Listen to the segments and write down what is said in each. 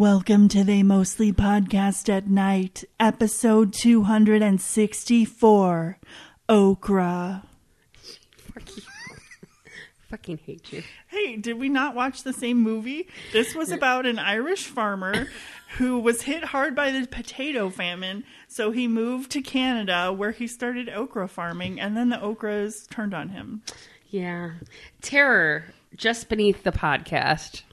Welcome to They Mostly Podcast at Night, episode 264, Okra. Fucking hate you. Hey, did we not watch the same movie? This was about an Irish farmer who was hit hard by the potato famine, so he moved to Canada where he started okra farming, and then the okras turned on him. Yeah. Terror just beneath the podcast.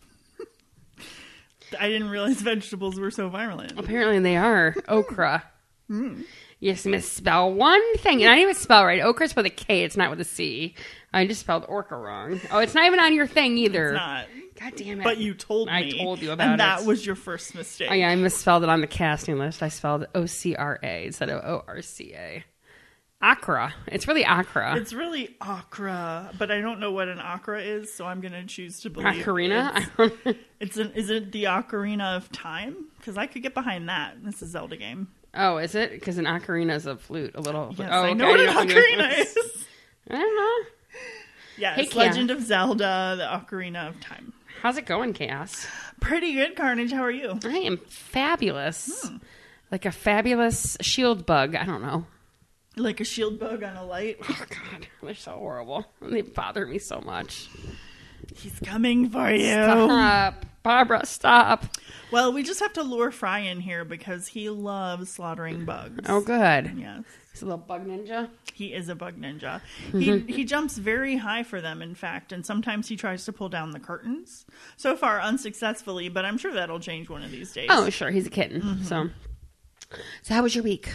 I didn't realize vegetables were so violent. Apparently they are. Okra. You just misspell one thing. And I didn't even spell right. Okra's with a K. It's not with a C. I just spelled orca wrong. Oh, it's not even on your thing either. It's not. God damn it. But you told me. I told you about it. And that was your first mistake. Oh, yeah, I misspelled it on the casting list. I spelled O-C-R-A instead of O-R-C-A. Accra. It's really Accra. It's really okra, but I don't know what an okra is, so I'm going to choose to believe Ocarina? is it the Ocarina of Time? Because I could get behind that. It's a Zelda game. Oh, is it? Because an ocarina is a flute, a little. Yes, oh, I know what an ocarina is. I don't know. Yes, Hey, Legend of Zelda, the Ocarina of Time. How's it going, Cass? Pretty good, Carnage. How are you? I am fabulous. Like a fabulous shield bug. I don't know. Like a shield bug on a light. Oh, God. They're so horrible. They bother me so much. He's coming for you. Stop. Barbara, stop. Well, we just have to lure Fry in here because he loves slaughtering bugs. Oh, good. Yes. He's a little bug ninja. He is a bug ninja. He jumps very high for them, in fact, and sometimes he tries to pull down the curtains. So far, unsuccessfully, but I'm sure that'll change one of these days. Oh, sure. He's a kitten. So how was your week?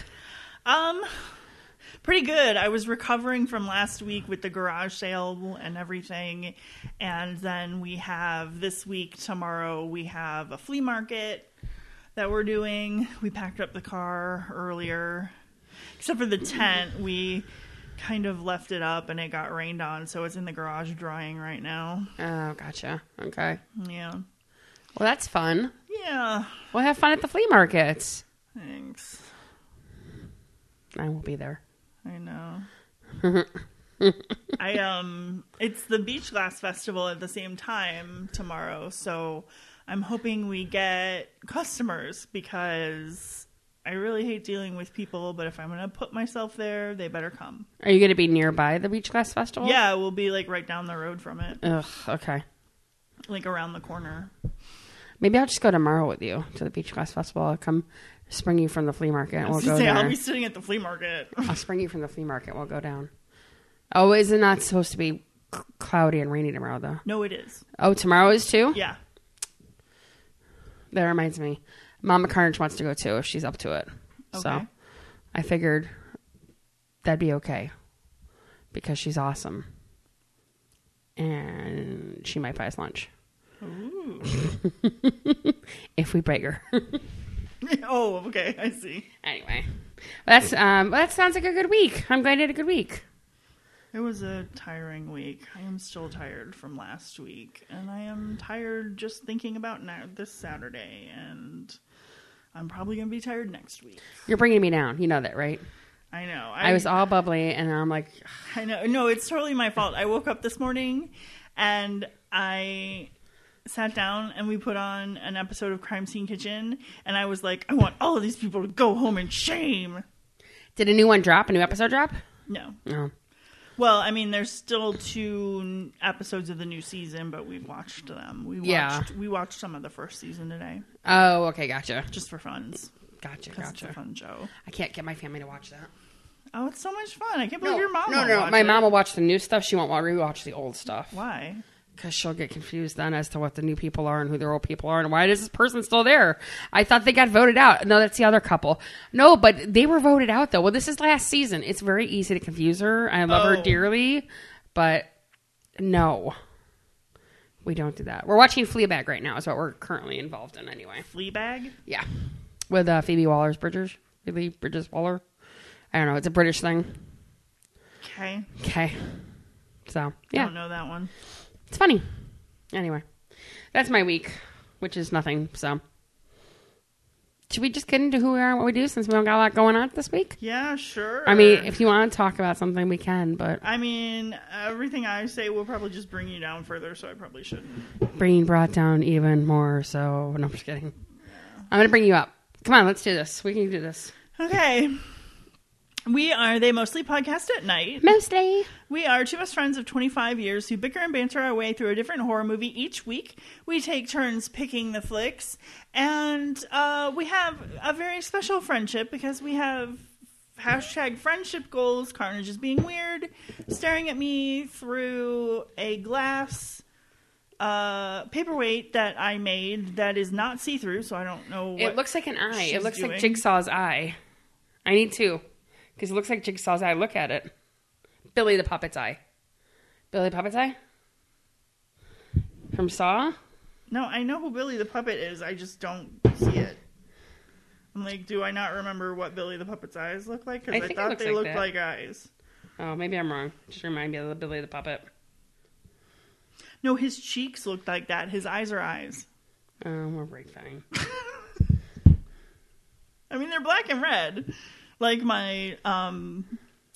Pretty good. I was recovering from last week with the garage sale and everything. And then we have this week, tomorrow, we have a flea market that we're doing. We packed up the car earlier. Except for the tent, we kind of left it up and it got rained on. So it's in the garage drying right now. Oh, gotcha. Okay. Yeah. Well, that's fun. Yeah. We'll have fun at the flea markets. Thanks. I won't be there. I know. It's the Beach Glass Festival at the same time tomorrow, so I'm hoping we get customers because I really hate dealing with people, but if I'm going to put myself there, they better come. Are you going to be nearby the Beach Glass Festival? Yeah, we'll be like right down the road from it. Ugh, okay. Like around the corner. Maybe I'll just go tomorrow with you to the Beach Glass Festival. I'll come spring you from the flea market. And we'll go there. I'll be sitting at the flea market. I'll spring you from the flea market. We'll go down. Oh, is it not supposed to be cloudy and rainy tomorrow, though? No, it is. Oh, tomorrow is too? Yeah. That reminds me. Mama Carnage wants to go too if she's up to it. Okay. So I figured that'd be okay because she's awesome. And she might buy us lunch. Ooh. If we break her. Oh, okay. I see. Anyway, that sounds like a good week. I'm glad you had a good week. It was a tiring week. I am still tired from last week, and I am tired just thinking about this Saturday, and I'm probably going to be tired next week. You're bringing me down. You know that, right? I know. I was all bubbly, and I'm like... I know. No, it's totally my fault. I woke up this morning, and I sat down and we put on an episode of Crime Scene Kitchen, and I was like, I want all of these people to go home in shame. Did a new episode drop? No. No. Well, I mean, there's still 2 episodes of the new season, but we've watched them. We watched some of the first season today. Oh, okay, gotcha. Just for funs. Gotcha. It's a fun show. I can't get my family to watch that. Oh, it's so much fun. I can't believe your mom No. My mom will watch the new stuff. She won't rewatch the old stuff. Why? Because she'll get confused then as to what the new people are and who their old people are and why is this person still there? I thought they got voted out. No, that's the other couple. No, but they were voted out, though. Well, this is last season. It's very easy to confuse her. I love her dearly, but no. We don't do that. We're watching Fleabag right now is what we're currently involved in anyway. Fleabag? Yeah. With Phoebe Waller-Bridges. Phoebe Bridges-Waller. I don't know. It's a British thing. Okay. So, yeah. I don't know that one. It's funny. Anyway, that's my week, which is nothing. So, should we just get into who we are and what we do since we don't got a lot going on this week? Yeah, sure. I mean, if you want to talk about something, we can, but... I mean, everything I say will probably just bring you down further, so I probably shouldn't. Being brought down even more, so... No, I'm just kidding. I'm going to bring you up. Come on, let's do this. We can do this. Okay. We are They Mostly Podcast at Night. Mostly. We are two best friends of 25 years who bicker and banter our way through a different horror movie each week. We take turns picking the flicks. And we have a very special friendship because we have hashtag friendship goals. Carnage is being weird. Staring at me through a glass paperweight that I made that is not see-through, so I don't know what it looks like an eye. It looks doing. like Jigsaw's eye. I need two. Because it looks like Jigsaw's eye. Look at it. Billy the Puppet's eye. Billy the Puppet's eye? From Saw? No, I know who Billy the Puppet is. I just don't see it. I'm like, do I not remember what Billy the Puppet's eyes look like? Because I thought they looked like eyes. Oh, maybe I'm wrong. Just remind me of the Billy the Puppet. No, his cheeks looked like that. His eyes are eyes. Oh, we're right fine. I mean, they're black and red. Like my, Is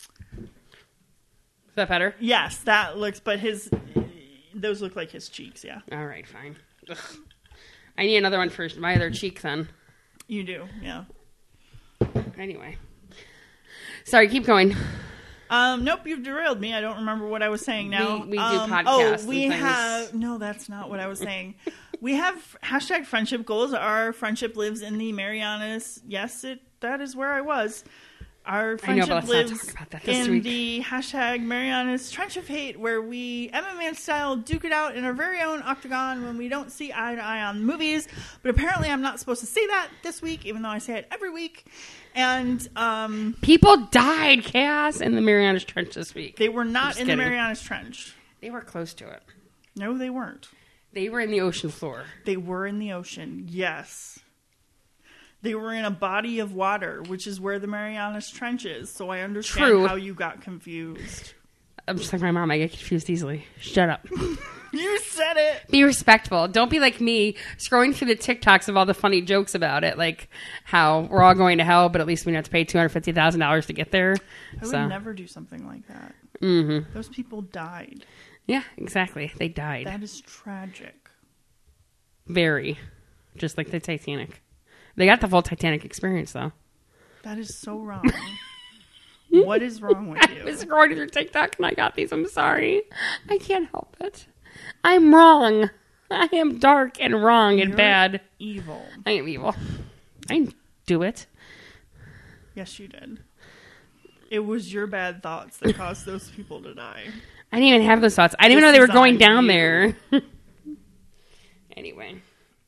that better? Yes, that looks, but those look like his cheeks, yeah. All right, fine. Ugh. I need another one for my other cheek then. You do, yeah. Anyway. Sorry, keep going. Nope, you've derailed me. I don't remember what I was saying now. We do podcasts. We have... No, that's not what I was saying. We have hashtag friendship goals. Our friendship lives in the Marianas. Yes, that is where I was. Our friendship lives in the hashtag Marianas Trench of Hate, where we, Emma Man style, duke it out in our very own octagon when we don't see eye to eye on movies. But apparently I'm not supposed to say that this week, even though I say it every week. And people died, Chaos, in the Marianas Trench this week. They were not in the Marianas Trench. They were close to it. No, they weren't. They were in the ocean floor. They were in the ocean, yes. They were in a body of water, which is where the Marianas Trench is. So I understand how you got confused. I'm just like my mom. I get confused easily. Shut up. You said it. Be respectful. Don't be like me, scrolling through the TikToks of all the funny jokes about it, like how we're all going to hell, but at least we don't have to pay $250,000 to get there. I would never do something like that. Mm-hmm. Those people died. Yeah, exactly. They died. That is tragic. Very. Just like the Titanic. They got the full Titanic experience, though. That is so wrong. What is wrong with you? I was scrolling through TikTok and I got these. I'm sorry. I can't help it. I'm wrong. I am dark and wrong and bad. Evil. I am evil. I didn't do it. Yes, you did. It was your bad thoughts that caused those people to die. I didn't even have those thoughts. I didn't even know they were going down there. Anyway.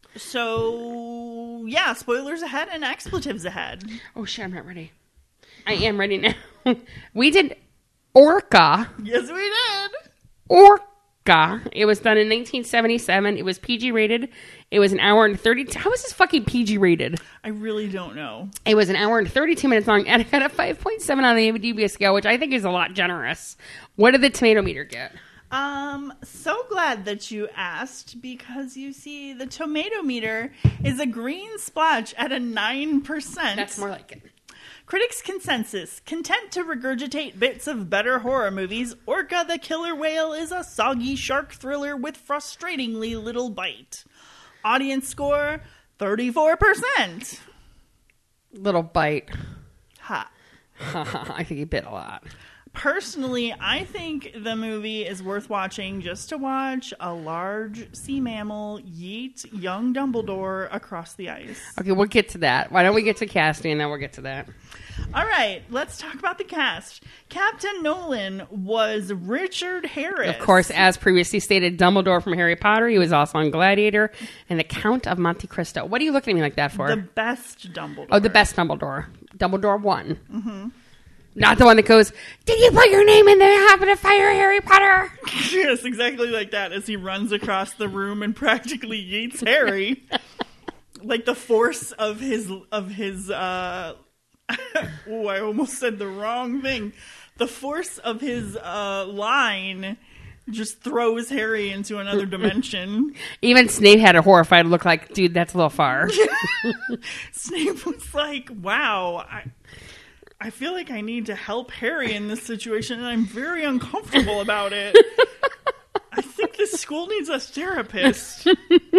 So, yeah, spoilers ahead and expletives ahead. Oh, shit, I'm not ready. I am ready now. We did Orca. Yes, we did. Orca. It was done in 1977. It was PG rated. It was an hour and 30. How is this fucking PG rated? I really don't know. It was an hour and 32 minutes long, and it got a 5.7 on the IMDb scale, which I think is a lot generous. What did the tomato meter get? So glad that you asked, because you see, the tomato meter is a green splotch at a 9%. That's more like it. Critics' consensus: content to regurgitate bits of better horror movies, Orca the Killer Whale is a soggy shark thriller with frustratingly little bite. Audience score, 34%. Little bite. Ha. I think he bit a lot. Personally, I think the movie is worth watching just to watch a large sea mammal yeet young Dumbledore across the ice. Okay, we'll get to that. Why don't we get to casting and then we'll get to that. All right, let's talk about the cast. Captain Nolan was Richard Harris. Of course, as previously stated, Dumbledore from Harry Potter. He was also on Gladiator and the Count of Monte Cristo. What are you looking at me like that for? The best Dumbledore. Oh, the best Dumbledore. Dumbledore 1. Mm-hmm. Not the one that goes, did you put your name in there? Happen to fire Harry Potter? Yes, exactly like that, as he runs across the room and practically yeets Harry. Like the force of his I almost said the wrong thing. The force of his line just throws Harry into another dimension. Even Snape had a horrified look like, dude, that's a little far. Snape was like, wow, I feel like I need to help Harry in this situation, and I'm very uncomfortable about it. I think this school needs a therapist.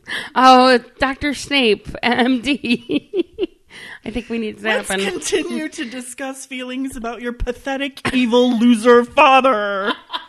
Oh, Dr. Snape, MD. I think we need to Let's happen. continue to discuss feelings about your pathetic, evil loser father.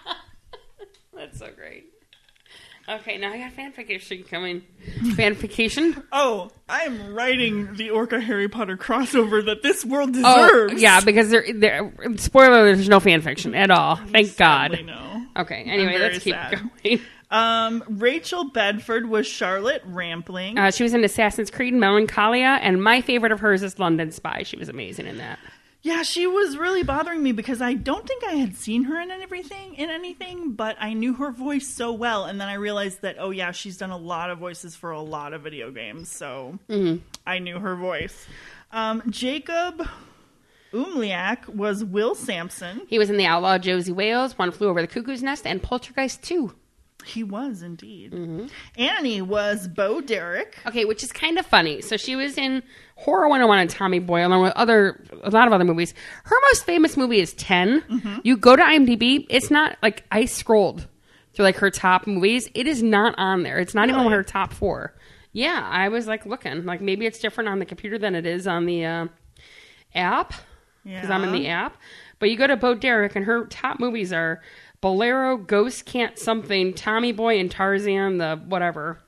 That's so great. Okay, now I got fanfiction coming. Fanfiction? Oh, I am writing the Orca Harry Potter crossover that this world Oh, deserves. yeah, because spoiler, there's no fanfiction at all. Thank God. Sadly, no. Okay, anyway, very let's keep sad. going. Rachel Bedford was Charlotte Rampling. She was in Assassin's Creed Melancholia, and my favorite of hers is London Spy. She was amazing in that. Yeah, she was really bothering me because I don't think I had seen her in anything, but I knew her voice so well, and then I realized that, oh yeah, she's done a lot of voices for a lot of video games, so I knew her voice. Jacob Umliak was Will Sampson. He was in The Outlaw Josie Wales, One Flew Over the Cuckoo's Nest, and Poltergeist 2. He was indeed. Annie was Bo Derek. Okay, which is kind of funny. So she was in Horror 101 and Tommy Boy, along with a lot of other movies. Her most famous movie is 10. You go to IMDb, it's not, like, I scrolled through, like, her top movies. It is not on there. It's not even one of her top 4. Yeah, I was, like, looking. Like, maybe it's different on the computer than it is on the app. Because I'm in the app. But you go to Bo Derek, and her top movies are Bolero, Ghost Can't Something, Tommy Boy, and Tarzan, the whatever.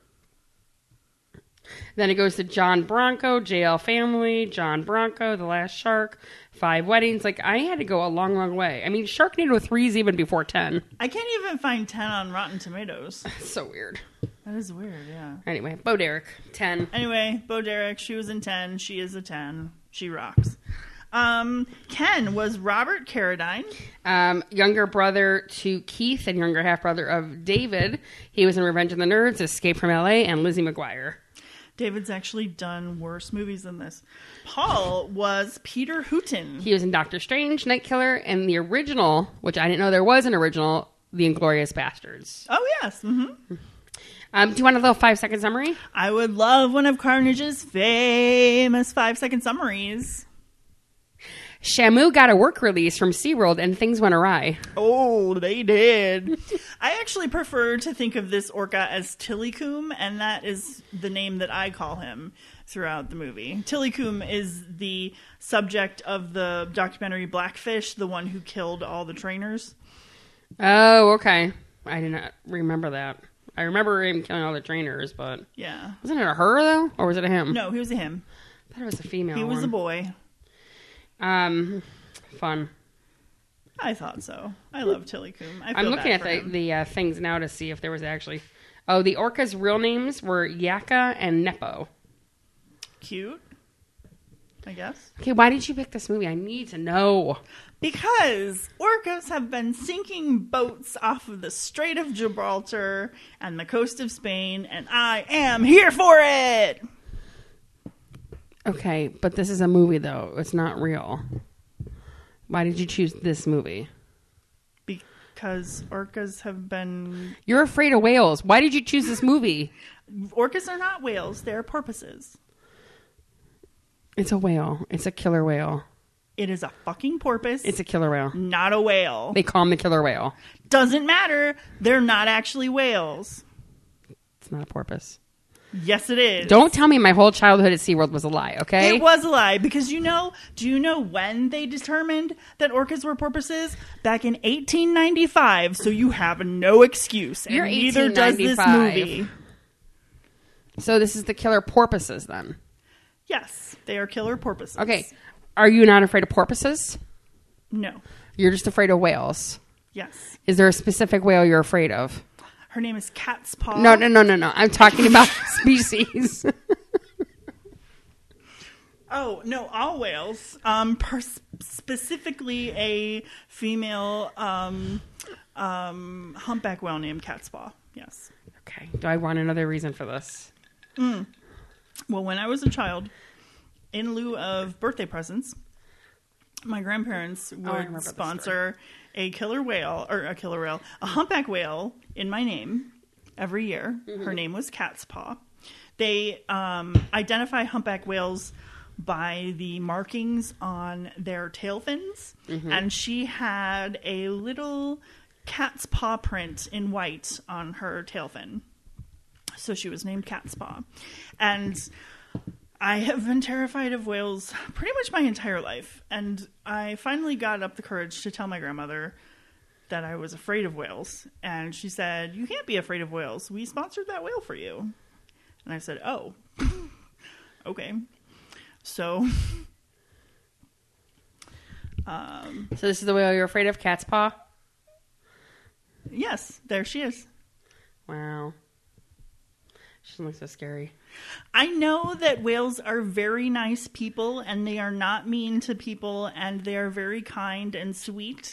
Then it goes to John Bronco, JL Family, John Bronco, The Last Shark, 5 Weddings. Like, I had to go a long, long way. I mean, Sharknado 3 is even before 10. I can't even find 10 on Rotten Tomatoes. It's so weird. That is weird, yeah. Anyway, Bo Derek, 10. Anyway, Bo Derek, she was in 10. She is a 10. She rocks. Ken was Robert Carradine. Younger brother to Keith and younger half-brother of David. He was in Revenge of the Nerds, Escape from L.A., and Lizzie McGuire. David's actually done worse movies than this. Paul was Peter Hooton. He was in Doctor Strange, Night Killer, and the original, which I didn't know there was an original, The Inglourious Bastards. Oh, yes. Mm-hmm. Do you want a little 5-second summary? I would love one of Carnage's famous 5-second summaries. Shamu got a work release from SeaWorld and things went awry. Oh, they did. I actually prefer to think of this orca as Tillycoom, and that is the name that I call him throughout the movie. Tillycoom is the subject of the documentary Blackfish, the one who killed all the trainers. Oh, okay. I did not remember that. I remember him killing all the trainers, but... Yeah. Wasn't it a her, though? Or was it a him? No, he was a him. I thought it was a female He was one. a boy. Fun. I thought so. I love Tillycoom. I'm looking at the things now to see if there was actually... Oh, the orca's real names were Yaka and Nepo. Cute, I guess. Okay, why did you pick this movie? I need to know. Because orcas have been sinking boats off of the Strait of Gibraltar and the coast of Spain, and I am here for it! Okay, but this is a movie, though. It's not real. Why did you choose this movie? Because orcas have been... You're afraid of whales. Why did you choose this movie? Orcas are not whales. They're porpoises. It's a whale. It's a killer whale. It is a fucking porpoise. It's a killer whale. Not a whale. They call him the killer whale. Doesn't matter. They're not actually whales. It's not a porpoise. Yes, it is. Don't tell me my whole childhood at SeaWorld was a lie, okay? It was a lie because do you know when they determined that orcas were porpoises? Back in 1895, so you have no excuse. And You're neither does this 1895. movie. So this is the killer porpoises, then? Yes, they are killer porpoises. Okay. Are you not afraid of porpoises? No. You're just afraid of whales. Yes. Is there a specific whale you're afraid of? Her name is Cat's Paw. No. I'm talking about species. Oh, no, all whales. Specifically a female humpback whale named Cat's Paw. Yes. Okay. Do I want another reason for this? Well, when I was a child, in lieu of birthday presents, my grandparents would sponsor a humpback whale in my name every year. Mm-hmm. Her name was Cat's Paw. They identify humpback whales by the markings on their tail fins, and she had a little cat's paw print in white on her tail fin. So she was named Catspaw. And I have been terrified of whales pretty much my entire life. And I finally got up the courage to tell my grandmother that I was afraid of whales. And she said, "You can't be afraid of whales. We sponsored that whale for you." And I said, "Oh, okay." So... So this is the whale you're afraid of, Cat's Paw? Yes, there she is. Wow. She doesn't look so scary. I know that whales are very nice people, and they are not mean to people, and they are very kind and sweet.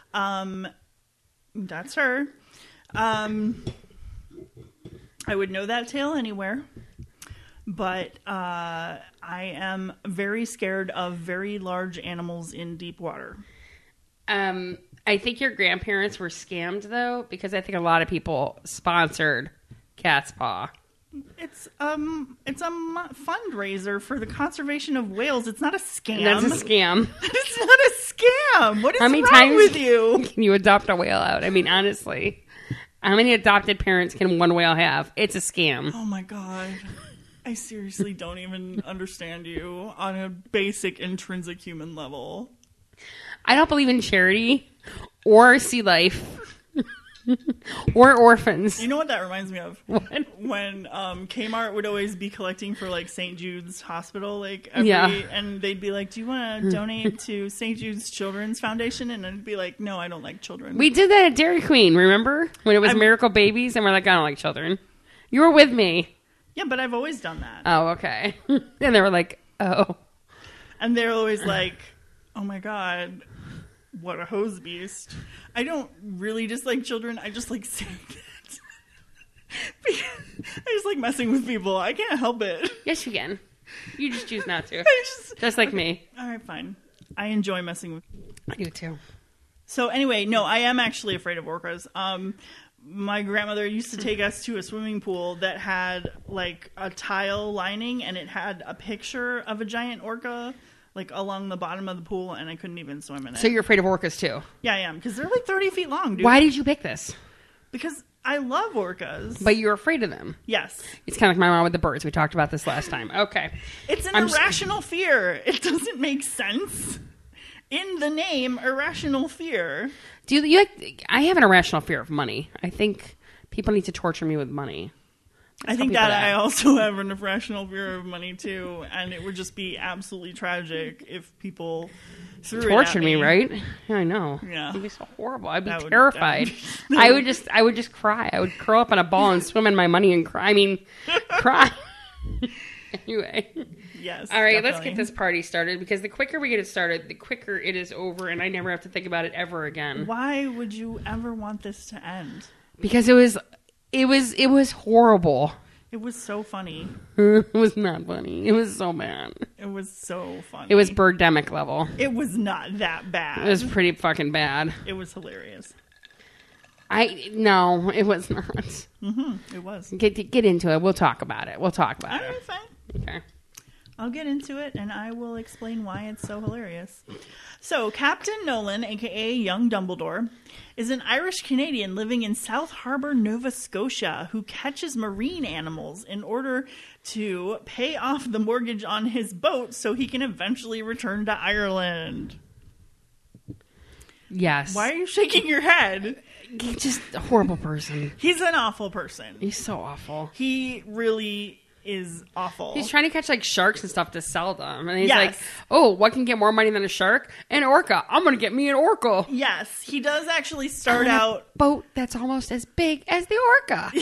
That's her. I would know that tale anywhere. But I am very scared of very large animals in deep water. I think your grandparents were scammed, though, because I think a lot of people sponsored Cat's Paw. It's a fundraiser for the conservation of whales. It's not a scam. That's a scam. It's not a scam. What is How many wrong times with you? Can you adopt a whale out? I mean, honestly, how many adopted parents can one whale have? It's a scam. Oh my God. I seriously don't even understand you on a basic intrinsic human level. I don't believe in charity or sea life or orphans. You know what that reminds me of? What? When Kmart would always be collecting for like St. Jude's Hospital, and they'd be like, "Do you want to donate to St. Jude's Children's Foundation?" And I'd be like, "No, I don't like children." We did that at Dairy Queen, remember? When it was Miracle Babies, and we're like, I don't like children. You were with me. Yeah, but I've always done that. Oh, okay. And they were like, oh. And they're always like, "Oh my God, what a hose beast." I don't really dislike children. I just like saying that. I just like messing with people. I can't help it. Yes, you can. You just choose not to. Just like me. All right, fine. I enjoy messing with. I do too. So anyway, no, I am actually afraid of orcas. My grandmother used to take us to a swimming pool that had like a tile lining, and it had a picture of a giant orca like along the bottom of the pool, and I couldn't even swim in it. So you're afraid of orcas too? Yeah, I am, because they're like 30 feet long, dude. Why did you pick this? Because I love orcas. But you're afraid of them. Yes. It's kind of like my mom with the birds. We talked about this last time. Okay. It's an irrational fear. It doesn't make sense. In the name, irrational fear. I have an irrational fear of money. I think people need to torture me with money. I think that I also have an irrational fear of money too, and it would just be absolutely tragic if people tortured me, right? Yeah, I know. Yeah, it'd be so horrible. I'd be terrified. I would just cry. I would curl up in a ball and swim in my money and cry. I mean, cry. Anyway. Yes. All right, definitely. Let's get this party started, because the quicker we get it started, the quicker it is over, and I never have to think about it ever again. Why would you ever want this to end? Because it was horrible. It was so funny. It was not funny. It was so bad. It was so funny. It was Birdemic level. It was not that bad. It was pretty fucking bad. It was hilarious. No, it was not. Mm-hmm, it was. Get into it. We'll talk about it. All right, fine. Okay. I'll get into it, and I will explain why it's so hilarious. So, Captain Nolan, a.k.a. Young Dumbledore, is an Irish-Canadian living in South Harbour, Nova Scotia, who catches marine animals in order to pay off the mortgage on his boat so he can eventually return to Ireland. Yes. Why are you shaking your head? He's just a horrible person. He's an awful person. He's so awful. He really is awful. He's trying to catch like sharks and stuff to sell them, and he's like, "Oh, what can get more money than a shark? An orca. I'm gonna get me an orca." Yes, he does actually start out a boat that's almost as big as the orca.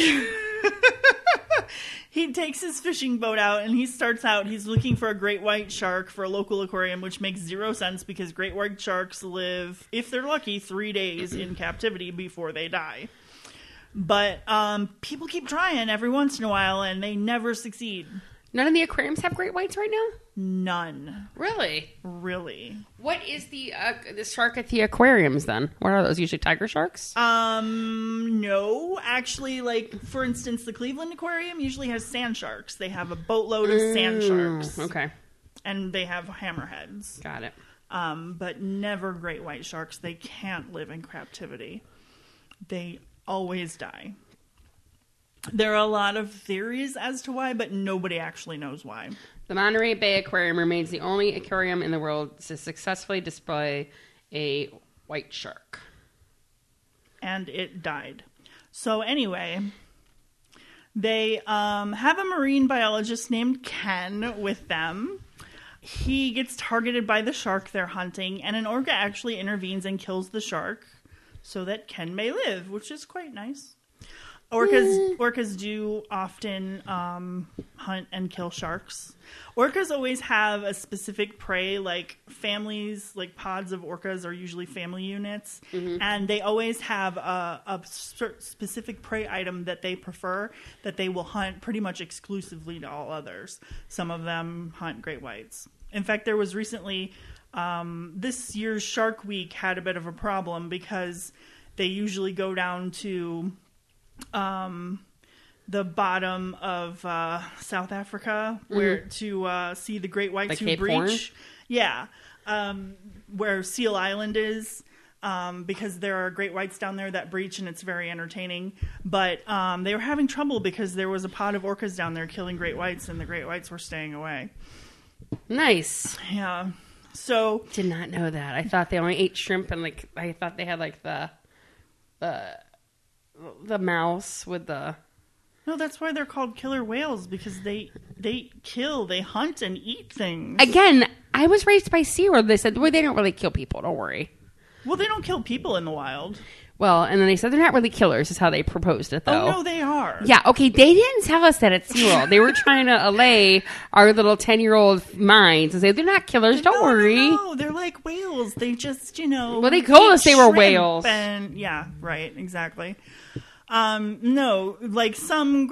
He takes his fishing boat out, and he starts out, he's looking for a great white shark for a local aquarium, which makes zero sense because great white sharks live, if they're lucky, 3 days in captivity before they die. But people keep trying every once in a while, and they never succeed. None of the aquariums have great whites right now? None. Really? Really. What is the shark at the aquariums, then? What are those? Usually tiger sharks? No. Actually, like, for instance, the Cleveland Aquarium usually has sand sharks. They have a boatload of sand sharks. Okay. And they have hammerheads. Got it. But never great white sharks. They can't live in captivity. They always die. There are a lot of theories as to why, but nobody actually knows why. The Monterey Bay Aquarium remains the only aquarium in the world to successfully display a white shark. And it died. So anyway, they have a marine biologist named Ken with them. He gets targeted by the shark they're hunting, and an orca actually intervenes and kills the shark so that Ken may live, which is quite nice. Orcas do often hunt and kill sharks. Orcas always have a specific prey, like families, like pods of orcas are usually family units, and they always have a specific prey item that they prefer, that they will hunt pretty much exclusively to all others. Some of them hunt great whites. In fact, there was recently, this year's Shark Week had a bit of a problem because they usually go down to the bottom of South Africa where to see the great whites like who Cape breach. Horn? Yeah. Where Seal Island is, because there are great whites down there that breach and it's very entertaining. But they were having trouble because there was a pod of orcas down there killing great whites and the great whites were staying away. Nice. Yeah. So Did not know that. I thought they only ate shrimp and I thought they had the mouse with the... no, that's why they're called killer whales, because they hunt and eat things. Again, I was raised by SeaWorld. They said, well, they don't really kill people. Don't worry. Well, they don't kill people in the wild. Well, and then they said they're not really killers, is how they proposed it, though. Oh, no, they are. Yeah, okay, they didn't tell us that at SeaWorld. They were trying to allay our little 10-year-old minds and say, they're not killers, don't worry. No, they're like whales. They just, Well, they told us they were shrimp whales. And, yeah, right, exactly. No, like some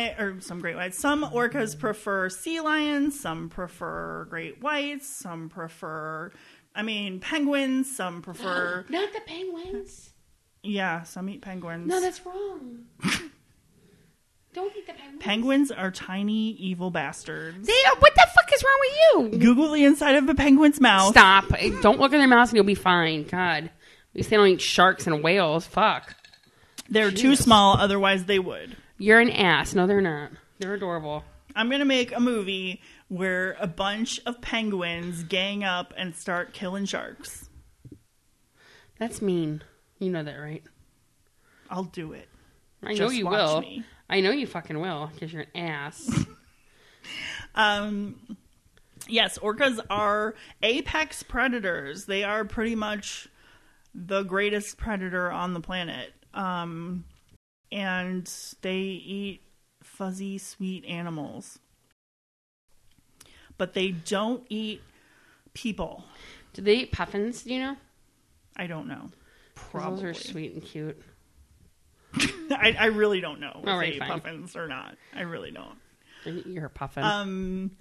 orcas prefer sea lions, some prefer great whites, some prefer, penguins, some prefer... Not the penguins. Yeah, some eat penguins. No, that's wrong. Don't eat the penguins. Penguins are tiny, evil bastards. What the fuck is wrong with you? Google the inside of a penguin's mouth. Stop. Don't look in their mouths and you'll be fine. God. At least they don't eat sharks and whales. Fuck. They're too small, otherwise they would. You're an ass. No, they're not. They're adorable. I'm going to make a movie where a bunch of penguins gang up and start killing sharks. That's mean. You know that, right? I'll do it. I know Just you watch will. me. I know you fucking will, because you're an ass. Yes, orcas are apex predators. They are pretty much the greatest predator on the planet. And they eat fuzzy, sweet animals. But they don't eat people. Do they eat puffins, do you know? I don't know. 'Cause Probably. those are sweet and cute. I really don't know if All right, they eat fine. puffins or not. I really don't. You're a puffin.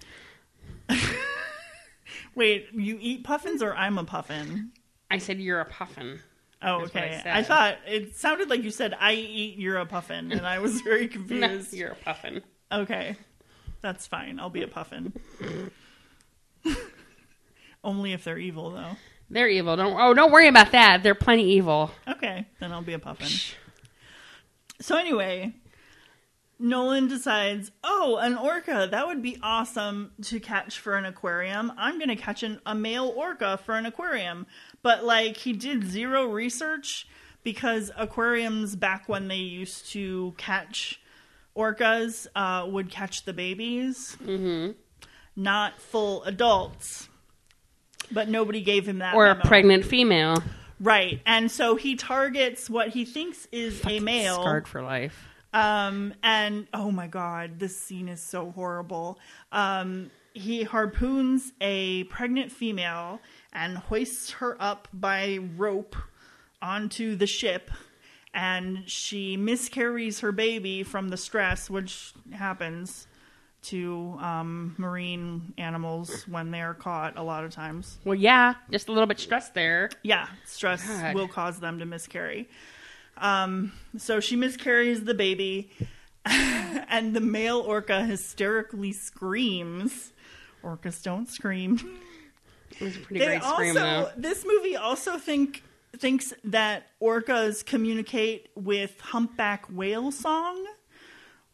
Wait, you eat puffins or I'm a puffin? I said you're a puffin. Oh, That's what okay. I said. I thought it sounded like you said I eat, you're a puffin, and I was very No, confused. you're a puffin. Okay, that's fine. I'll be a puffin. Only if they're evil, though. They're evil. Don't worry about that. They're plenty evil. Okay, then I'll be a puffin. So anyway, Nolan decides, an orca, that would be awesome to catch for an aquarium. I'm going to catch a male orca for an aquarium. But, he did zero research because aquariums back when they used to catch orcas would catch the babies, not full adults. But nobody gave him that Or memo. a pregnant female. Right. And so he targets what he thinks is a male. Scarred for life. And oh my God, this scene is so horrible. He harpoons a pregnant female and hoists her up by rope onto the ship. And she miscarries her baby from the stress, which happens to marine animals when they're caught a lot of times. Well, yeah, just a little bit stressed there. Yeah, stress God. will cause them to miscarry. So she miscarries the baby, and the male orca hysterically screams. Orcas don't scream. It was a pretty great scream, though. This movie also thinks that orcas communicate with humpback whale song,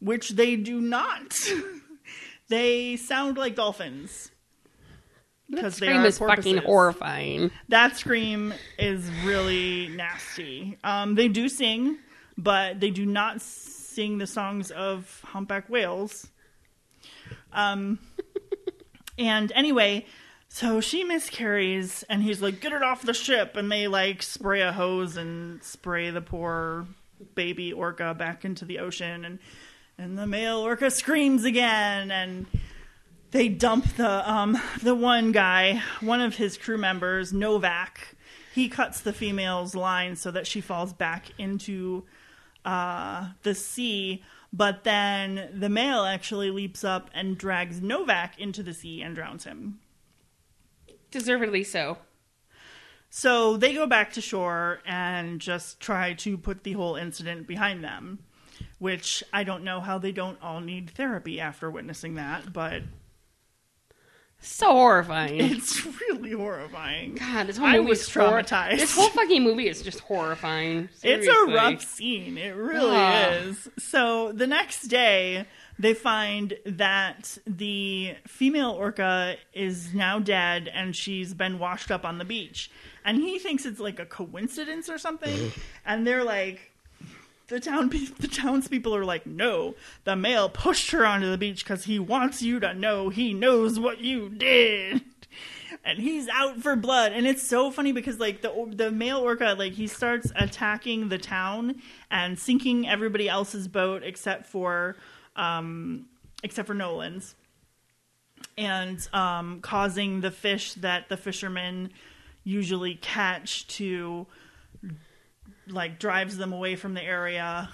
which they do not. They sound like dolphins. That scream is fucking horrifying. That scream is really nasty. They do sing, but they do not sing the songs of humpback whales. And anyway, so she miscarries, and he's like, get it off the ship, and they like spray a hose and spray the poor baby orca back into the ocean, and the male orca screams again, and they dump the one guy, one of his crew members, Novak. He cuts the female's line so that she falls back into the sea, but then the male actually leaps up and drags Novak into the sea and drowns him. Deservedly so. So they go back to shore and just try to put the whole incident behind them, which I don't know how they don't all need therapy after witnessing that, but... So horrifying. It's really horrifying. God, this whole movie is traumatized. This whole fucking movie is just horrifying. Seriously. It's a rough scene. It really is. So the next day, they find that the female orca is now dead and she's been washed up on the beach. And he thinks it's like a coincidence or something. And they're like... The townspeople are like, no, the male pushed her onto the beach because he wants you to know he knows what you did. And he's out for blood. And it's so funny because, like, the male orca, like, he starts attacking the town and sinking everybody else's boat except for Nolan's. And causing the fish that the fishermen usually catch to... like drives them away from the area.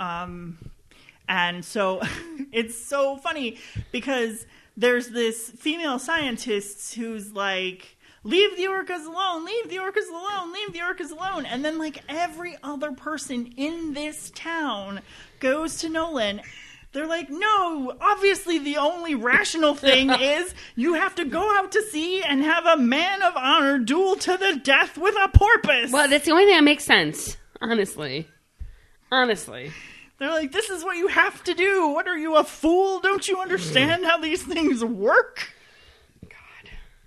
And so it's so funny because there's this female scientist who's like, leave the orcas alone, leave the orcas alone, leave the orcas alone. And then like every other person in this town goes to Nolan. They're like, no, obviously the only rational thing is you have to go out to sea and have a man of honor duel to the death with a porpoise. Well, that's the only thing that makes sense. Honestly. They're like, this is what you have to do. What are you, a fool? Don't you understand how these things work? God.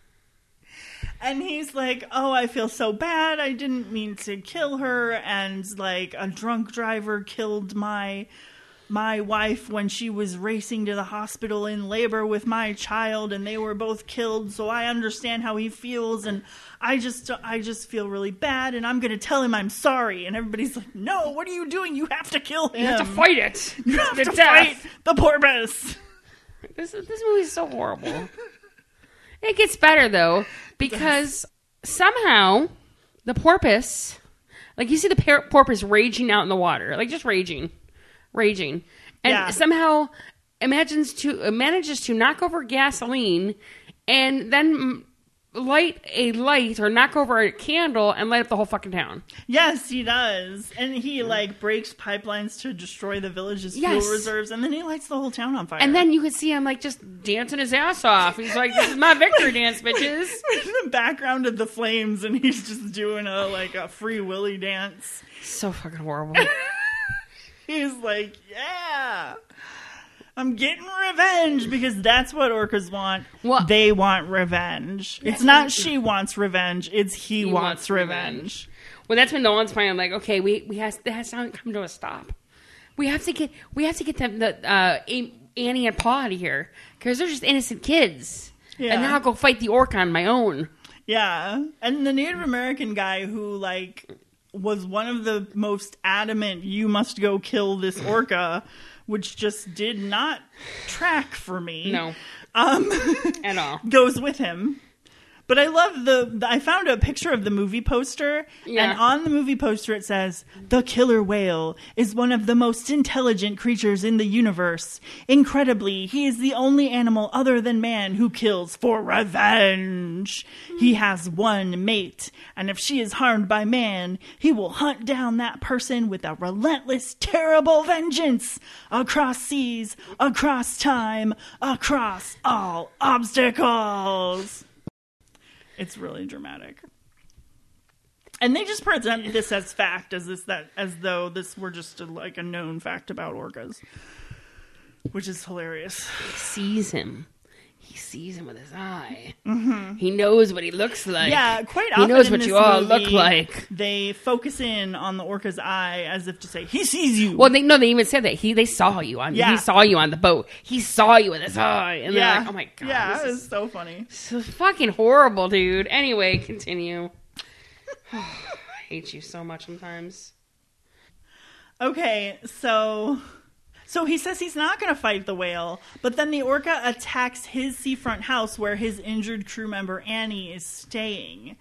And he's like, oh, I feel so bad. I didn't mean to kill her. And like a drunk driver killed my wife when she was racing to the hospital in labor with my child, and they were both killed, so I understand how he feels, and I just feel really bad, and I'm going to tell him I'm sorry. And everybody's like, no, what are you doing? You have to kill him. You have to fight it. You have to fight the porpoise. This movie is so horrible. It gets better, though, because somehow the porpoise, like you see the porpoise raging out in the water, like just raging. And somehow manages to knock over gasoline and then light a light or knock over a candle and light up the whole fucking town. Yes, he does. And he like breaks pipelines to destroy the village's fuel reserves, and then he lights the whole town on fire. And then you can see him like just dancing his ass off. He's like, this is my victory dance, bitches. In the background of the flames, and he's just doing a Free Willy dance. So fucking horrible. He's like, yeah, I'm getting revenge, because that's what orcas want. Well, they want revenge. It's not she wants revenge. It's he wants revenge. Well, that's when Nolan's finally like, okay, that has to come to a stop. We have to get Annie and Paul out of here, because they're just innocent kids. Yeah. And then I'll go fight the orca on my own. Yeah. And the Native American guy who like was one of the most adamant, you must go kill this orca, which just did not track for me. No. At all. Goes with him. But I love I found a picture of the movie poster, and on the movie poster it says, "The killer whale is one of the most intelligent creatures in the universe. Incredibly, he is the only animal other than man who kills for revenge. He has one mate, and if she is harmed by man, he will hunt down that person with a relentless, terrible vengeance, across seas, across time, across all obstacles." It's really dramatic. And they just present this as fact, as though this were just a known fact about orcas. which is hilarious. He sees him. He sees him with his eye. Mm-hmm. He knows what he looks like. Yeah, quite often he knows in what this you all movie, look like. They focus in on the orca's eye as if to say, he sees you. Well, they even said that they saw you on. Yeah. He saw you on the boat. He saw you with his eye, and yeah. they're like, "Oh my god, yeah, this it's so funny. so fucking horrible, dude." Anyway, continue. I hate you so much sometimes. Okay, so he says he's not going to fight the whale, but then the orca attacks his seafront house where his injured crew member Annie is staying.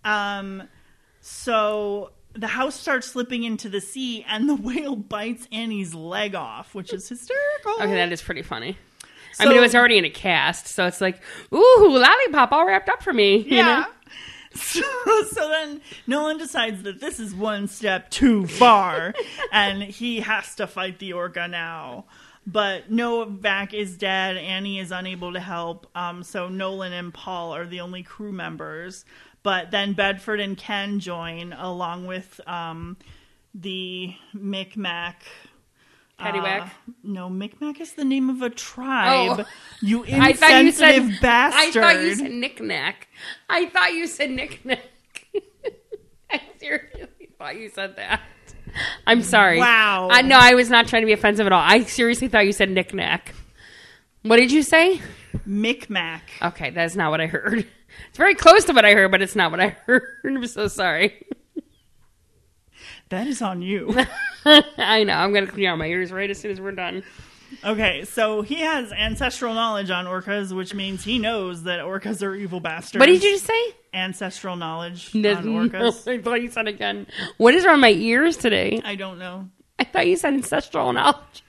So the house starts slipping into the sea, and the whale bites Annie's leg off, which is hysterical. Okay, that is pretty funny. So, I mean, it was already in a cast, so it's like, ooh, lollipop all wrapped up for me. You yeah. know? So then Nolan decides that this is one step too far, and he has to fight the orca now. But Novak is dead. Annie is unable to help. So Nolan and Paul are the only crew members. But then Bedford and Ken join, along with the Micmac. Paddywhack? No, Micmac is the name of a tribe. Oh. You insensitive bastard. I thought you said knick-knack. I thought you said knick-knack. I seriously thought you said that. I'm sorry. Wow. No, I was not trying to be offensive at all. I seriously thought you said knick-knack. What did you say? Micmac. Okay, that's not what I heard. It's very close to what I heard, but it's not what I heard. I'm so sorry. That is on you. I know. I'm going to clear out my ears right as soon as we're done. Okay, so he has ancestral knowledge on orcas, which means he knows that orcas are evil bastards. What did you just say? Ancestral knowledge No, on orcas. I thought you said again. What is wrong with my ears today? I don't know. I thought you said ancestral knowledge.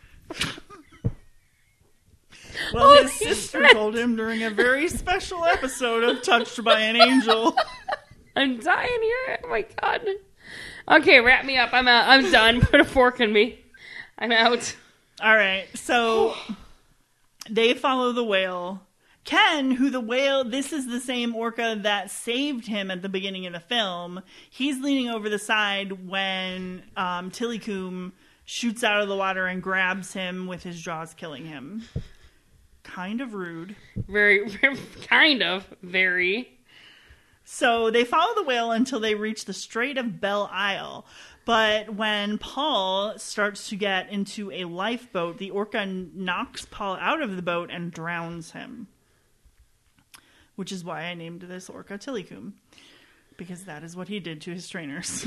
Well, Holy his sister shit. told him during a very special episode of Touched by an Angel. I'm dying here. Oh my god. Okay, wrap me up. I'm out. I'm done. Put a fork in me. I'm out. All right, so they follow the whale. Ken, this is the same orca that saved him at the beginning of the film. He's leaning over the side when Tilikum shoots out of the water and grabs him with his jaws, killing him. Kind of rude. Very, very. So they follow the whale until they reach the Strait of Belle Isle. But when Paul starts to get into a lifeboat, the orca knocks Paul out of the boat and drowns him. Which is why I named this orca Tilikum. Because that is what he did to his trainers.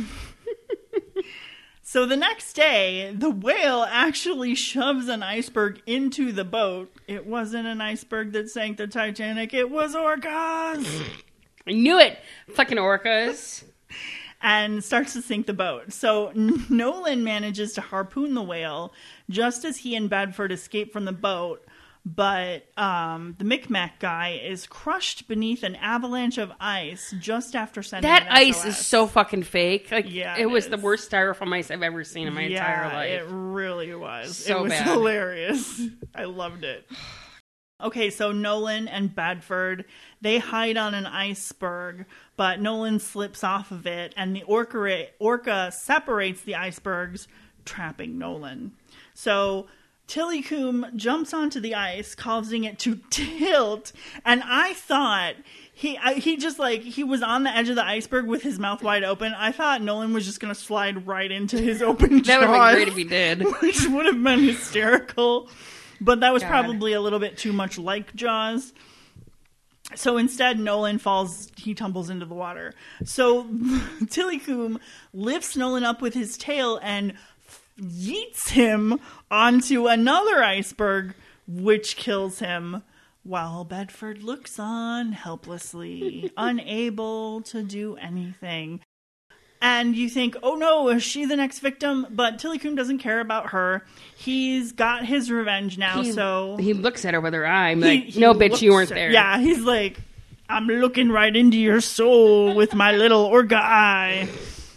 So the next day, the whale actually shoves an iceberg into the boat. It wasn't an iceberg that sank the Titanic. It was orcas! I knew it. Fucking orcas. And starts to sink the boat. So Nolan manages to harpoon the whale just as he and Bedford escape from the boat. But the Micmac guy is crushed beneath an avalanche of ice just after sending That an ice SOS. is so fucking fake. Like, Yeah, it was the is. worst styrofoam ice I've ever seen in my entire life. It really was. So it was bad. hilarious. I loved it. Okay, so Nolan and Bedford, they hide on an iceberg, but Nolan slips off of it, and the orca separates the icebergs, trapping Nolan. So Tilikum jumps onto the ice, causing it to tilt, and I thought he was on the edge of the iceberg with his mouth wide open. I thought Nolan was just going to slide right into his open jaws. That would have been great if he did. Which would have been hysterical. But that was God. probably a little bit too much like Jaws. So instead, Nolan he tumbles into the water. So Tilikum lifts Nolan up with his tail and yeets him onto another iceberg, which kills him, while Bedford looks on helplessly, unable to do anything. And you think, oh no, is she the next victim? But Tilikum doesn't care about her. He's got his revenge now, so... He looks at her with her eye. I'm like, no, bitch, you weren't there. Yeah, he's like, I'm looking right into your soul with my little orca eye.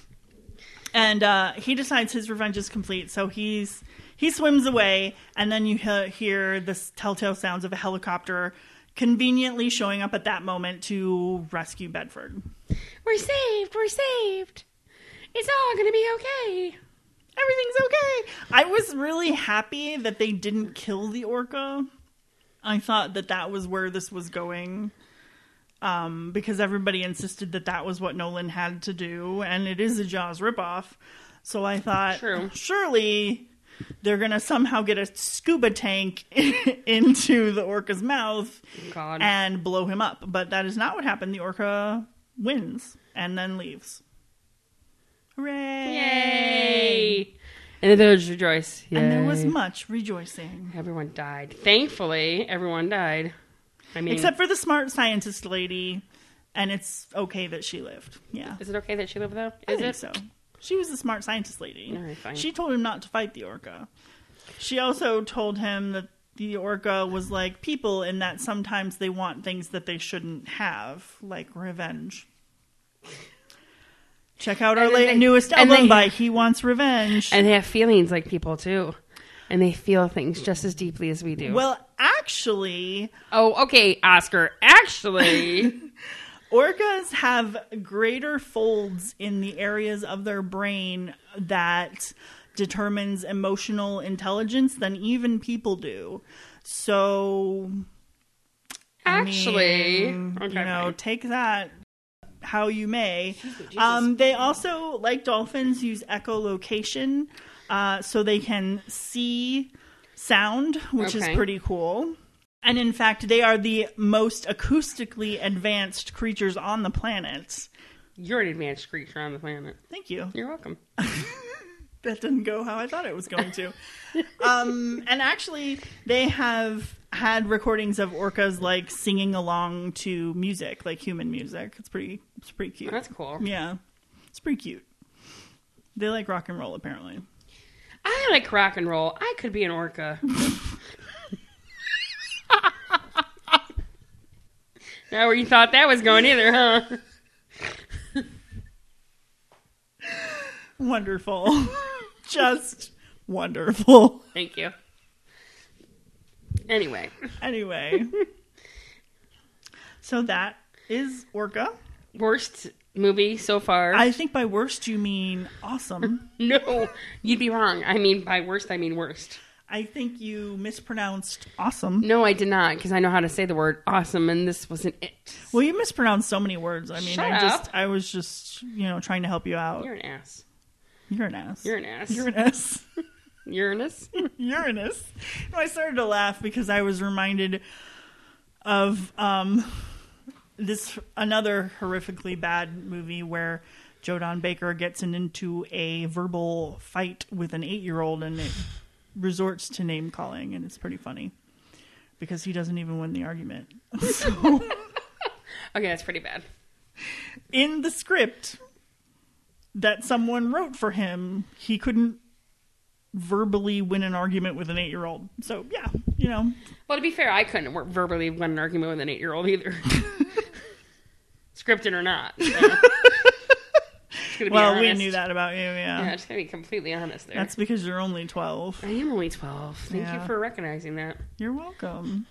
And he decides his revenge is complete, so he swims away, and then you hear the telltale sounds of a helicopter conveniently showing up at that moment to rescue Bedford. We're saved. We're saved. It's all going to be okay. everything's okay. I was really happy that they didn't kill the orca. I thought that was where this was going. Because everybody insisted that was what Nolan had to do, and it is a Jaws ripoff. So I thought, surely they're going to somehow get a scuba tank into the orca's mouth and blow him up. But that is not what happened. The orca wins and then leaves. Hooray! Yay! And the village rejoiced. Yay. And there was much rejoicing. Everyone died. Thankfully, everyone died. I mean, except for the smart scientist lady, and it's okay that she lived. Yeah. Is it okay that she lived, though? I think so. She was the smart scientist lady. All right, fine. She told him not to fight the orca. She also told him that the orca was like people in that sometimes they want things that they shouldn't have, like revenge. Check out our newest album by He Wants Revenge. And they have feelings like people, too. And they feel things just as deeply as we do. Well, actually... Oh, okay, Oscar. Actually... orcas have greater folds in the areas of their brain that determines emotional intelligence than even people do. So... Actually... take that... how you may. They also, like dolphins, use echolocation so they can see sound, which is pretty cool. And in fact, they are the most acoustically advanced creatures on the planet. You're an advanced creature on the planet. Thank you. You're welcome. That didn't go how I thought it was going to. And actually, they have had recordings of orcas like singing along to music, like human music. It's pretty cute. That's cool. Yeah, it's pretty cute. They like rock and roll, apparently. I like rock and roll. I could be an orca. Not where you thought that was going either, huh? Wonderful. Just wonderful. Thank you. Anyway. So that is Orca. Worst movie so far. I think by worst you mean awesome. No, you'd be wrong. I mean, by worst, I mean worst. I think you mispronounced awesome. No, I did not, because I know how to say the word awesome, and this wasn't it. Well, you mispronounced so many words. I mean, Shut up. I was just, trying to help you out. You're an ass. You're an ass. You're an ass. You're an ass. Uranus? Uranus. I started to laugh because I was reminded of another horrifically bad movie where Joe Don Baker gets into a verbal fight with an 8-year-old and it resorts to name calling, and it's pretty funny because he doesn't even win the argument. So, okay, that's pretty bad. In the script that someone wrote for him, he couldn't verbally win an argument with an 8-year-old. So, yeah, Well, to be fair, I couldn't verbally win an argument with an 8-year-old either. Scripted or not. So. Well, we knew that about you, yeah. Yeah, just going to be completely honest there. That's because you're only 12. I am only 12. Thank you for recognizing that. You're welcome.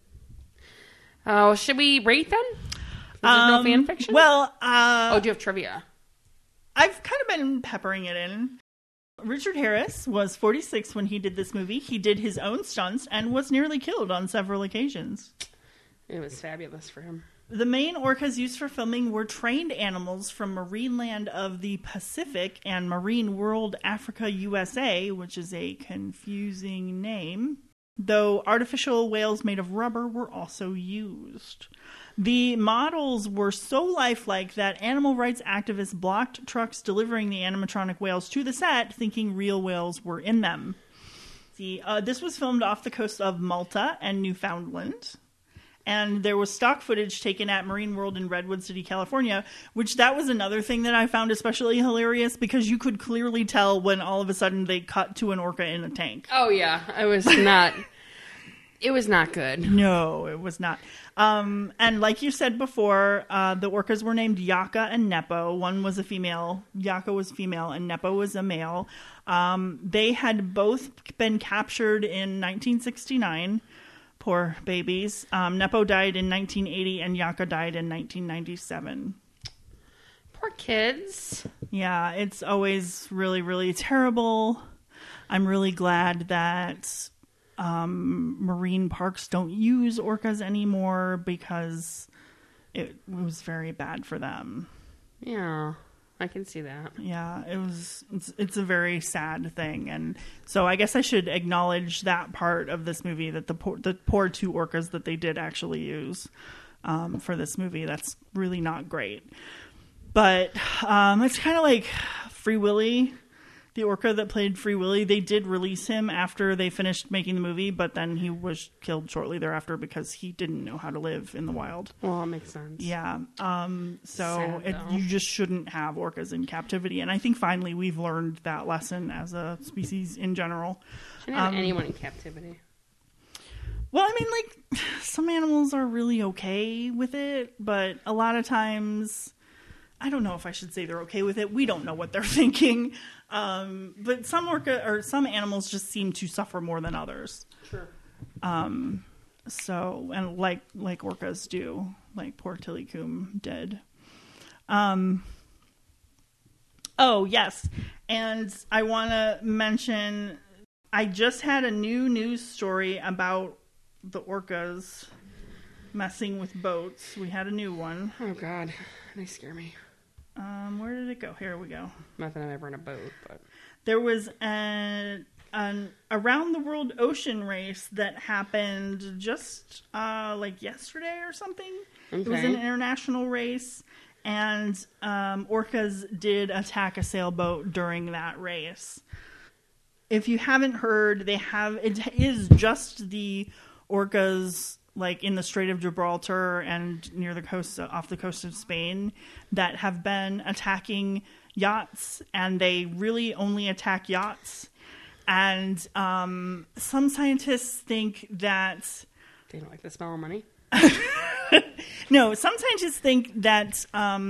Oh, should we rate then? There's no fan fiction? Well, do you have trivia? I've kind of been peppering it in. Richard Harris was 46 when he did this movie. He did his own stunts and was nearly killed on several occasions. It was fabulous for him. The main orcas used for filming were trained animals from Marineland of the Pacific and Marine World Africa USA, which is a confusing name, though artificial whales made of rubber were also used. The models were so lifelike that animal rights activists blocked trucks delivering the animatronic whales to the set, thinking real whales were in them. This was filmed off the coast of Malta and Newfoundland. And there was stock footage taken at Marine World in Redwood City, California, which that was another thing that I found especially hilarious because you could clearly tell when all of a sudden they cut to an orca in a tank. Oh, yeah. It was not good. No, it was not. And like you said before, the orcas were named Yaka and Nepo. One was a female. Yaka was female and Nepo was a male. They had both been captured in 1969. Poor babies. Nepo died in 1980 and Yaka died in 1997. Poor kids. Yeah, it's always really, really terrible. I'm really glad that marine parks don't use orcas anymore because it was very bad for them. Yeah, I can see that. Yeah, it's a very sad thing. And so I guess I should acknowledge that part of this movie, that the poor 2 orcas that they did actually use for this movie. That's really not great. But it's kind of like Free Willy, the orca that played Free Willy. They did release him after they finished making the movie, but then he was killed shortly thereafter because he didn't know how to live in the wild. Well, that makes sense. Yeah. So Sad, you just shouldn't have orcas in captivity. And I think finally we've learned that lesson as a species in general. Shouldn't have anyone in captivity. Well, I mean, like, some animals are really okay with it, but a lot of times, I don't know if I should say they're okay with it. We don't know what they're thinking. But some animals just seem to suffer more than others. Sure. So, and like orcas do, like poor Tilikum did. Oh, yes. And I want to mention, I just had a new news story about the orcas messing with boats. We had a new one. Oh, God. They scare me. Where did it go? Here we go. Not that I'm ever in a boat, but... There was an around the world ocean race that happened just like yesterday or something. Okay. It was an international race, and orcas did attack a sailboat during that race. If you haven't heard, it is just the orcas like in the Strait of Gibraltar and near the coast, off the coast of Spain, that have been attacking yachts, and they really only attack yachts. And some scientists think that... They don't like the smell of money? No, some scientists think that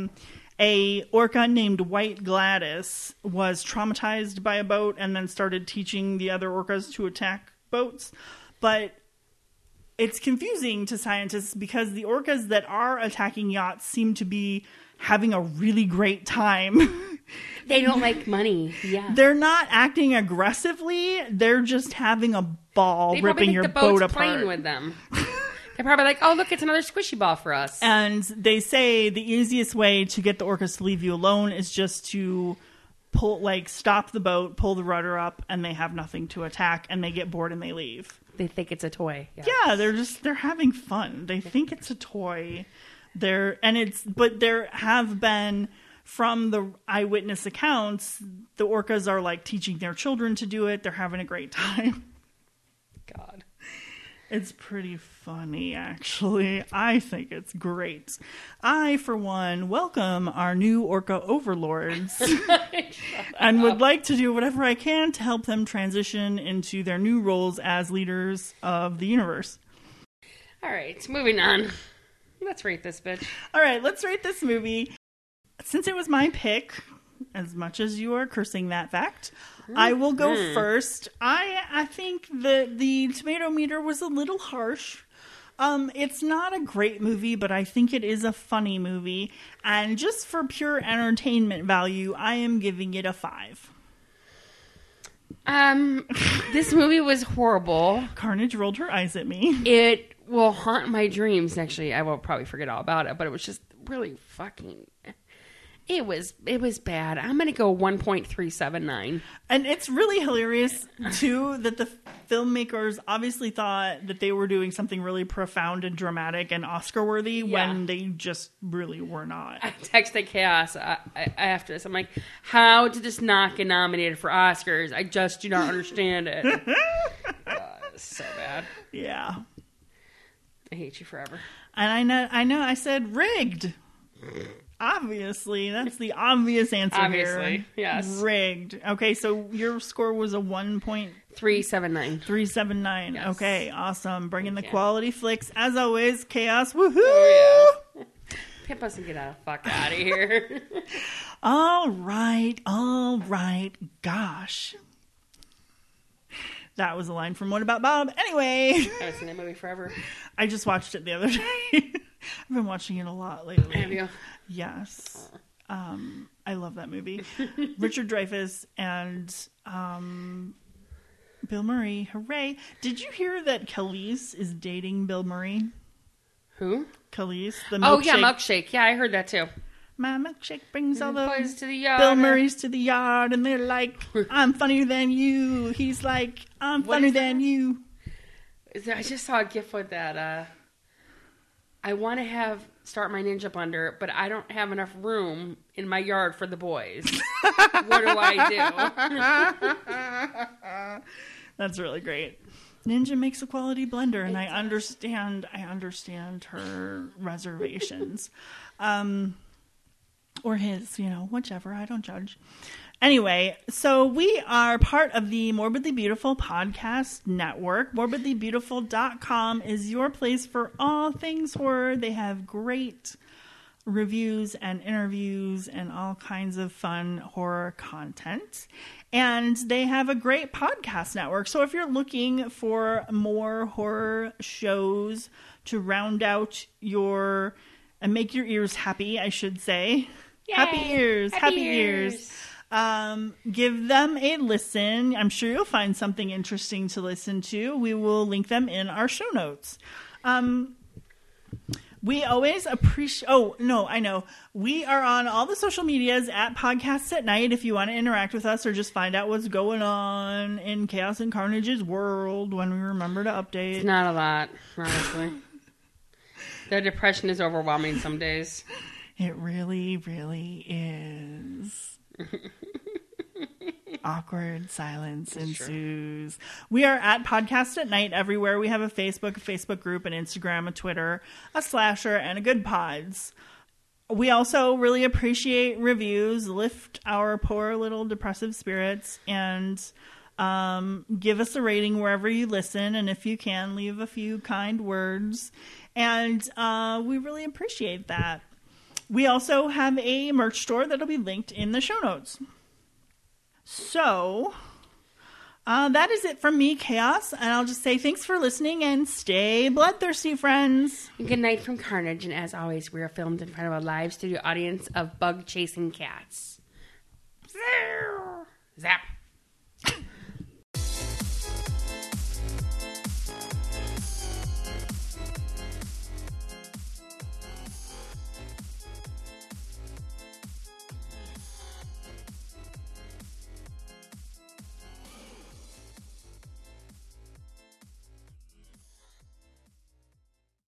a orca named White Gladys was traumatized by a boat and then started teaching the other orcas to attack boats. But it's confusing to scientists because the orcas that are attacking yachts seem to be having a really great time. They don't like money. Yeah. They're not acting aggressively. They're just having a ball ripping your boat apart. Playing with them. They're probably like, oh, look, it's another squishy ball for us. And they say the easiest way to get the orcas to leave you alone is just to stop the boat, pull the rudder up, and they have nothing to attack, and they get bored and they leave. They think it's a toy. Yes. Yeah, they're having fun. They think it's a toy. But there have been, from the eyewitness accounts, the orcas are like teaching their children to do it. They're having a great time. God. It's pretty funny, actually. I think it's great. I, for one, welcome our new orca overlords and would like to do whatever I can to help them transition into their new roles as leaders of the universe. All right, moving on. Let's rate this bitch. All right, let's rate this movie. Since it was my pick, as much as you are cursing that fact, I will go first. I think the tomato meter was a little harsh. It's not a great movie, but I think it is a funny movie. And just for pure entertainment value, I am giving it a 5. This movie was horrible. Carnage rolled her eyes at me. It will haunt my dreams. Actually, I will probably forget all about it, but it was just really fucking... It was bad. I'm going to go 1.379. And it's really hilarious, too, that the filmmakers obviously thought that they were doing something really profound and dramatic and Oscar-worthy when they just really were not. I texted Chaos after this. I'm like, how did this not get nominated for Oscars? I just do not understand it. It's so bad. Yeah. I hate you forever. And I know I said rigged. Obviously, that's the obvious answer here. Obviously, yes. Rigged. Okay, so your score was a 1.379. 379. Yes. Okay, awesome. Bringing the quality flicks. As always, Chaos. Woohoo! Oh, yeah. Pimp us and get the fuck out of here. All right. Gosh. That was a line from What About Bob? Anyway. I haven't seen that movie forever. I just watched it the other day. I've been watching it a lot lately. Have you? Yes. I love that movie. Richard Dreyfuss and Bill Murray. Hooray. Did you hear that Khalees is dating Bill Murray? Who? Khalees, the milkshake. Oh, yeah, Milkshake. Yeah, I heard that too. My milkshake brings all the boys to the yard. Bill Murray's to the yard, and they're like, I'm funnier than you. He's like, I'm funnier than you. I just saw a GIF with that. I want to start my Ninja Blender, but I don't have enough room in my yard for the boys. What do I do? That's really great. Ninja makes a quality blender, and I understand her reservations. Or his, whichever. I don't judge. Anyway, so we are part of the Morbidly Beautiful podcast network. Morbidlybeautiful.com is your place for all things horror. They have great reviews and interviews and all kinds of fun horror content. And they have a great podcast network. So if you're looking for more horror shows to round out and make your ears happy, I should say. Yay! Happy ears. Give them a listen. I'm sure you'll find something interesting to listen to. We will link them in our show notes. We always appreciate... Oh, no, I know. We are on all the social medias at Podcasts at Night if you want to interact with us or just find out what's going on in Chaos and Carnage's world when we remember to update. It's not a lot, honestly. The depression is overwhelming some days. It really, really is. Awkward silence ensues. Sure. We are at Podcast at Night everywhere. We have a Facebook group, an Instagram, a Twitter, a Slasher, and a Good Pods. We also really appreciate reviews. Lift our poor little depressive spirits and give us a rating wherever you listen. And if you can, leave a few kind words. And we really appreciate that. We also have a merch store that'll be linked in the show notes. So, that is it from me, Chaos. And I'll just say thanks for listening and stay bloodthirsty, friends. Good night from Carnage. And as always, we are filmed in front of a live studio audience of bug-chasing cats.